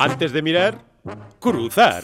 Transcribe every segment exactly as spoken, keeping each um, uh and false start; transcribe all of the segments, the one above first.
Antes de mirar, cruzar.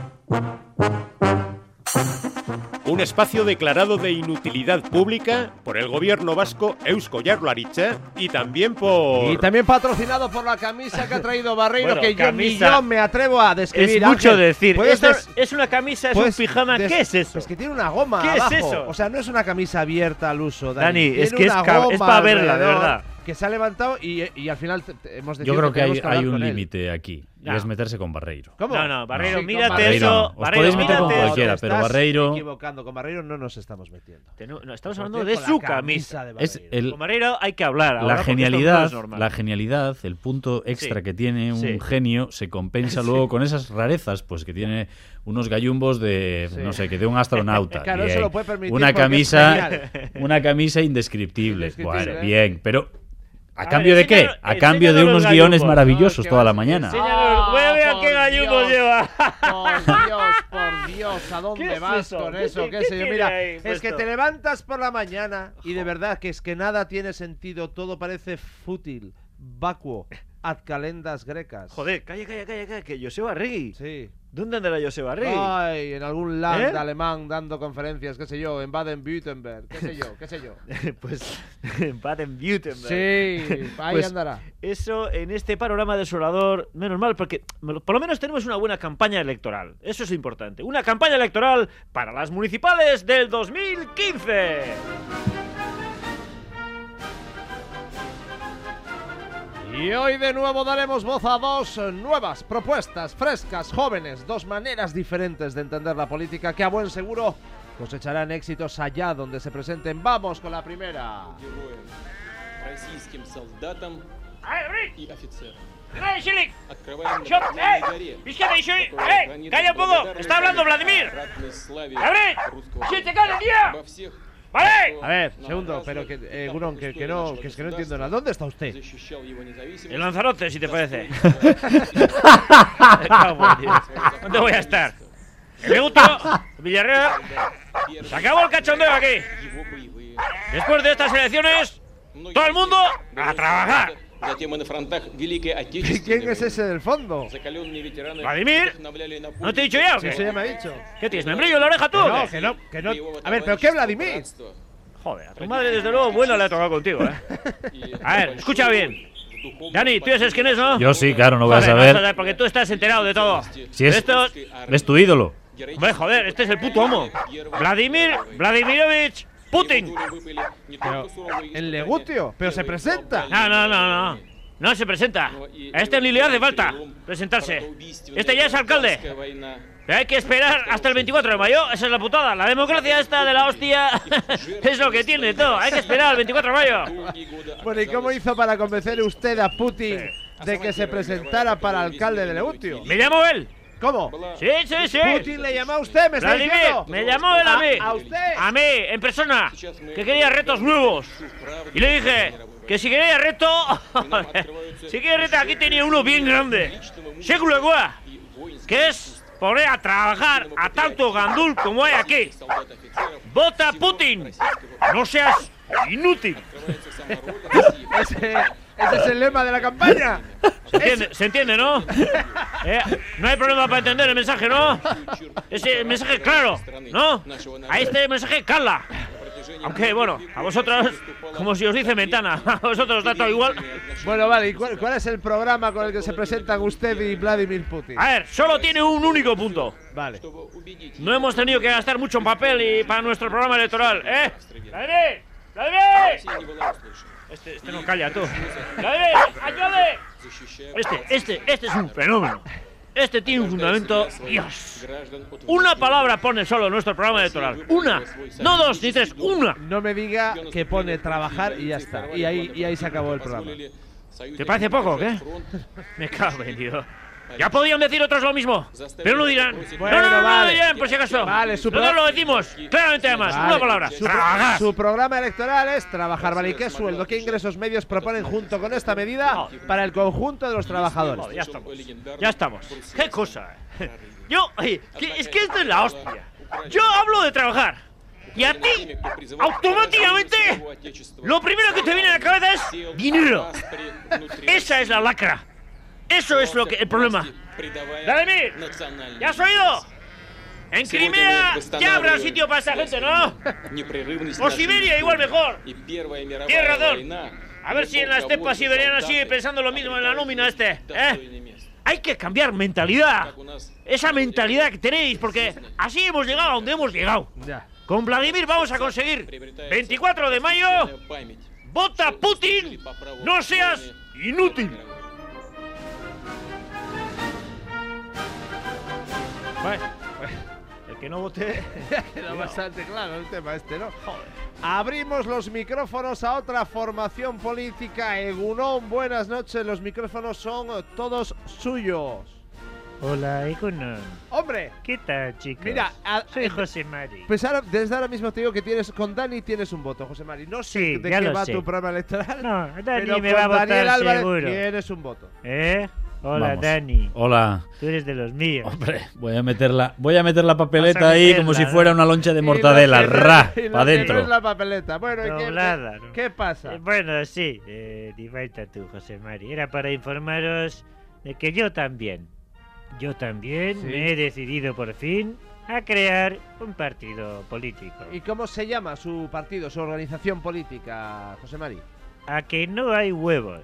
Un espacio declarado de inutilidad pública por el gobierno vasco Eusko Jaurlaritza y también por... Y también patrocinado por la camisa que ha traído Barreiro, bueno, que camisa... yo ni yo me atrevo a describir. Es mucho Ángel, decir. ¿puedes Esto des... es una camisa, es pues, un pijama. des... ¿Qué es eso? Es que tiene una goma ¿Qué abajo. es eso? O sea, no es una camisa abierta al uso, Dani. Dani, es tiene que es, una es para verla, de alrededor, verdad. Que se ha levantado y, y al final te, te hemos decidido Yo creo que, que hay, que hay con un él. límite aquí. No. Y es meterse con Barreiro. ¿Cómo? No, no, Barreiro, Sí, mírate Barreiro eso. no. Os Barreiro, podéis meter con mírate cualquiera, eso. pero Estás Barreiro... equivocando. Con Barreiro no nos estamos metiendo. No, no, estamos Nos hablando metemos de con su la camisa. de Es Barreiro. el, Con Barreiro hay que hablar. ahora, la porque genialidad, esto no es normal. la genialidad, el punto extra Sí. que tiene un Sí. genio se compensa Sí. luego con esas rarezas, pues que tiene unos gallumbos de, Sí. no sé, que de un astronauta. Claro, bien. eso lo puede permitir Una porque es camisa, genial. una camisa indescriptible. Indescriptible, Bueno, ¿eh? bien, pero ¿a, A cambio ver, de qué? enséñalo- A cambio de enséñalo unos los guiones gallumbos. maravillosos No, es que toda la vas- mañana. Enséñalo, voy a ver por qué gallumbos Dios. lleva. Por Dios, por Dios, ¿a dónde ¿Qué es vas eso? con ¿Qué eso? ti- ¿Qué qué sé yo? tiene Mira, ahí es que puesto? te levantas por la mañana y de verdad que es que nada tiene sentido, todo parece fútil, vacuo, ad calendas grecas. Joder, calla, calla, calla, calla, que Joseba Arregui. Sí. ¿Dónde andará Joseba Arregui? Ay, en algún land ¿Eh? alemán dando conferencias, qué sé yo, en Baden-Württemberg, qué sé yo, qué sé yo. Pues en Baden-Württemberg. Sí, ahí Pues, andará. Eso en este panorama desolador, menos mal, porque por lo menos tenemos una buena campaña electoral. Eso es importante. Una campaña electoral para las municipales del dos mil quince. Y hoy de nuevo daremos voz a dos nuevas propuestas frescas, jóvenes, dos maneras diferentes de entender la política que a buen seguro cosecharán éxitos allá donde se presenten. Vamos con la primera. Российским солдатам и офицерам. Открываем Shop, на ¡eh! горе. ¡Izquierda y soy! Такое ¡Eh! хранит ¡Calla un poco! благодарность ¡Está hablando Vladimir! обратной славе ¡Abre! русского ¡Sí, te народа. cae el día! Во всех, ¡Vale! A ver, кто segundo, на pero разных que, eh, этапах Gurón, que, истории que no, нашего que es que no entiendo государства nada. ¿Dónde está usted? защищал его независимость, En Lanzarote, si te parece. достоинство ¿Dónde voy a estar? El Legutio, Villarreal. первых Se acabó el cachondeo aquí. его боевые. Después de estas elecciones, todo el mundo a trabajar. Затем и на фронтах Великой Отечественной ¿Quién es войны ese del fondo? закаленные ветераны Vladimir, вдохновляли на ¿no te he dicho ya o Sí, eso qué? ya me ha dicho. ¿Qué tienes, membrillo en la oreja tú? Que o no, qué? que no, que no. боевого A ver, ¿pero qué товарищества, Vladimir? братства Joder, a tu madre desde luego bueno le ha tocado contigo, ¿eh? и A ver, escucha bien. Dani, tú ya sabes quién es, ¿no? Yo sí, claro, no voy a Joder, saber. joder, porque tú estás enterado de todo. Si es, Esto, es tu ídolo. hombre, joder, este es el puto amo. Vladimir Vladimirovich Putin. Pero, en Legutio, pero se presenta. No, no, no, no. No se presenta. A este ni le hace falta presentarse. Este ya es alcalde. Pero hay que esperar hasta el veinticuatro de mayo. Esa es la putada. La democracia esta de la hostia es lo que tiene todo. Hay que esperar al veinticuatro de mayo. Bueno, ¿y cómo hizo para convencer usted a Putin de que se presentara para alcalde de Legutio? ¿Me llamó él? ¿Cómo? Sí, sí, sí. Putin le llamó a usted, me está Vladimir, diciendo. me llamó él a mí. ¿A usted? A mí, en persona. Que quería retos nuevos. Y le dije que si quería reto. Si quería reto, aquí tenía uno bien grande. Século Gua. Que es poner a trabajar a tanto gandul como hay aquí. Vota Putin. No seas inútil. Ese, ese es el lema de la campaña. ¿Se entiende, ¿se entiende, no? Eh, no hay problema para entender el mensaje, ¿no? Ese mensaje claro, ¿no? A este mensaje cala. Aunque, bueno, a vosotros, como si os dice Mentana, a vosotros os da todo igual. Bueno, vale, ¿y cuál, cuál es el programa con el que se presentan usted y Vladimir Putin? A ver, solo tiene un único punto. Vale. No hemos tenido que gastar mucho en papel y para nuestro programa electoral, ¿eh? ¡Vladimir! ¡Vladimir! Este, este no calla, tú. ¡Vladimir! ¡Ayúdame! Este, este, este es un fenómeno. Este tiene un fundamento, Dios. Una palabra pone solo nuestro programa electoral. Una. No dos ni tres, una. No me diga que pone trabajar y ya está. Y ahí, y ahí se acabó el programa. ¿Te parece poco o qué? Me cago en Dios. Ya podían decir otros lo mismo, pero no dirán. Bueno, no, no, no, no vale. dirán, por si acaso. Vale, su Nosotros pro- lo decimos claramente además. Vale. Una palabra. Su, pro- Trabajar. su programa electoral es trabajar, ¿vale? ¿Y qué sueldo, qué ingresos medios proponen junto con esta medida para el conjunto de los trabajadores? Joder, ya estamos. Ya estamos. Qué cosa. eh. Yo, oye, que- es que esto es la hostia. Yo hablo de trabajar. Y a ti, automáticamente, lo primero que te viene a la cabeza es dinero. Esa es la lacra. Eso es lo que el problema. предавая Vladimir, национальные ¿ya has oído? En Сегодня Crimea мы ya habrá восстанавливаем sitio para esta gente, ¿no? непрерывность O нашей Siberia, истории. igual mejor. И Первая мировая Tienes razón. война A ver si en la estepa siberiana sigue pensando lo mismo en la nómina este, ¿eh? достойное место. Hay que cambiar mentalidad. Как у нас Esa mentalidad que tenéis, porque así hemos llegado a donde hemos llegado. Ya. Con Vladimir vamos a conseguir. приобретается veinticuatro de mayo, колоссальная память. vota Putin, no seas inútil. Bueno, el que no vote... Queda bastante claro el tema este, ¿no? Abrimos los micrófonos a otra formación política. Egunon, buenas noches. Los micrófonos son todos suyos. Hola, Egunon. ¡Hombre! ¿Qué tal, chicos? Mira, a- soy eh, José Mari. Pues ahora, desde ahora mismo te digo que tienes con Dani tienes un voto, José Mari. No sé Sí, de ya qué lo va sé. tu programa electoral. No, Dani pero me con va a votar Daniel Álvarez seguro. tienes un voto. ¿Eh? Hola, Vamos. Dani. Hola. Tú eres de los míos. Hombre, voy a meter la, voy a meter la papeleta Vas a ahí meterla, como si ¿no? fuera una loncha de Y lo mortadela. que no- Ra, y lo para que no adentro. es la papeleta. Bueno, ¿y qué, Doblada, ¿no? qué pasa? Eh, bueno, sí, eh, divaita tú, José Mari. Era para informaros de que yo también, yo también Sí. me he decidido por fin a crear un partido político. ¿Y cómo se llama su partido, su organización política, José Mari? A que no hay huevos.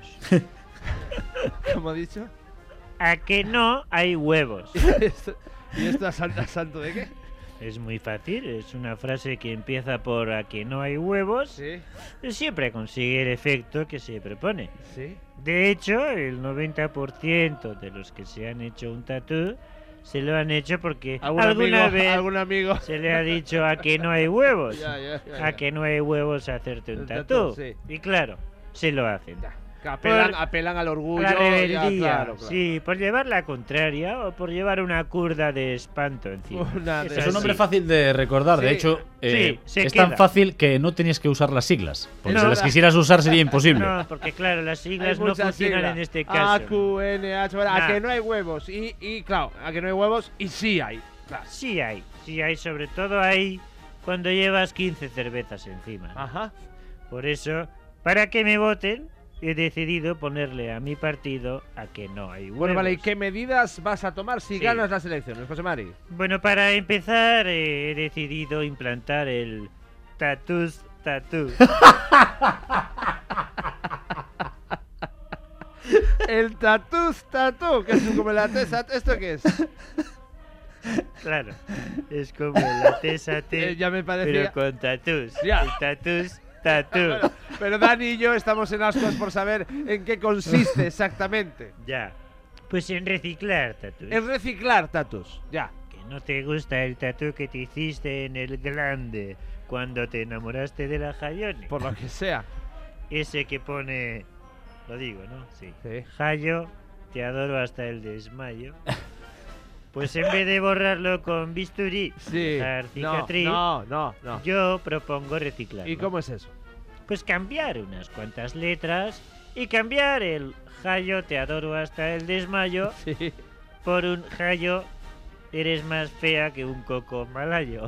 ¿Cómo ha dicho? A que no hay huevos. Esto- ¿Y esto a san- a santo de qué? Es muy fácil, es una frase que empieza por a que no hay huevos Sí, y siempre consigue el efecto que se propone. sí. De hecho, el noventa por ciento de los que se han hecho un tatú se lo han hecho porque ¿Algún alguna amigo? vez ¿Algún amigo? se le ha dicho a que no hay huevos. Ya, ya, ya, A ya. que no hay huevos hacerte un Un tatú. tatú, sí. Y claro, se lo hacen. Ya. Que apelan, Por- apelan al orgullo. La ya, rebeldía, claro, claro. sí, por llevar la contraria o por llevar una curda de espanto encima. Una de- Es Es un nombre así. fácil de recordar. De Sí. hecho, eh, Sí, se es tan queda. fácil que no tenías que usar las siglas. Porque No, si las da- quisieras usar sería imposible. No, porque claro, las Hay siglas no muchas funcionan siglas. en este A, caso. Q, N, H, bueno, a Nah. que no hay huevos. Y, y claro, a que no hay huevos y sí hay. Claro. Sí hay, sí hay, sobre todo hay cuando llevas quince cervezas encima. Ajá. Por eso, para que me voten, he decidido ponerle a mi partido a que no hay huevos. Bueno, vale, ¿y qué medidas vas a tomar si Sí. ganas las elecciones, José Mari? Bueno, para empezar, eh, he decidido implantar el tatús tatú. El tatús tatú, que es como la tesa. ¿Esto qué es? Claro, es como la tesa T, Eh, ya me parecía. pero con tatús. Ya. El tatús tatú. Bueno, pero Dani y yo estamos en ascuas por saber en qué consiste exactamente. Ya. Pues en reciclar tatús. En reciclar tatus. Ya. Que no te gusta el tatú que te hiciste en el glande cuando te enamoraste de la Hayone. Por lo que sea. Ese que pone... Lo digo, ¿no? Sí. Sí. Hayo, te adoro hasta el desmayo. Pues en vez de borrarlo con bisturí, Sí. dejar No, cicatriz, no, no, no. yo propongo reciclarlo. ¿Y cómo es eso? Pues cambiar unas cuantas letras y cambiar el Hayo, te adoro hasta el desmayo Sí. por un Hayo, eres más fea que un coco malayo.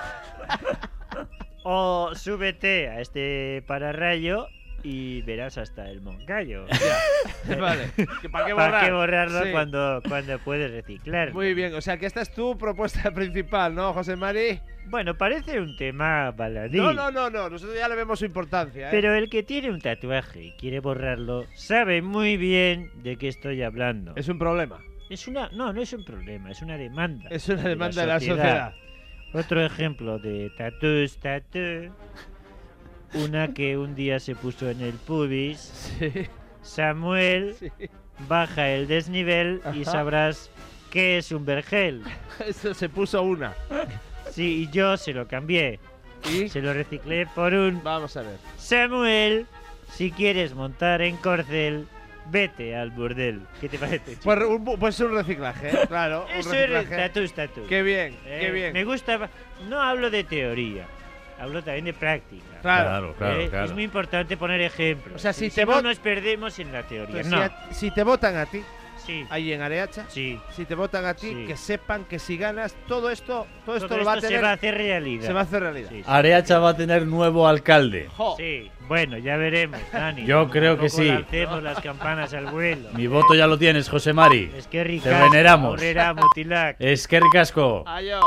O súbete a este pararrayo y verás hasta el Moncayo. Vale. ¿Que ¿Para qué ¿Para borrar? qué borrarlo Sí. cuando, cuando puedes reciclar? Muy bien, o sea que esta es tu propuesta principal, ¿no, José Mari? Bueno, parece un tema baladí. No, no, no, no, nosotros ya le vemos su importancia, ¿eh? Pero el que tiene un tatuaje y quiere borrarlo sabe muy bien de qué estoy hablando. Es un problema. Es una, no, no es un problema, es una demanda. Es una demanda de la sociedad. Otro ejemplo de tatús, tatú. Una que un día se puso en el pubis. Sí, Samuel sí. baja el desnivel y Ajá. sabrás qué es un vergel. Eso se puso una. Sí, y yo se lo cambié. Y Se lo reciclé por un vamos a ver. Samuel, si quieres montar en corcel, vete al burdel. ¿Qué te parece, chico? Pues un, bu- pues un reciclaje, ¿eh? Claro. un Eso es reciclaje. tatús, tatús. Qué bien, Eh, qué bien. Me gusta. No hablo de teoría, hablo también de práctica. Claro. Claro, claro, Eh, claro. Es muy importante poner ejemplos. O sea, si Y te no vot- nos perdemos en la teoría. Pues no. si, a- si te votan a ti, Sí. ahí en Areacha. Sí. Si te votan a ti, Sí. que sepan que si ganas, todo esto, todo esto Todo lo va a esto tener. se va a hacer realidad. se va a hacer realidad. Sí, sí. Areacha va a tener nuevo alcalde. Jo. Sí, bueno, ya veremos, Dani. Yo creo que Tampoco sí. lancemos las campanas al vuelo. Mi voto ya lo tienes, José Mari. Es que Te veneramos. Aurrera Mutilac. Eskerrik asko. Ayo.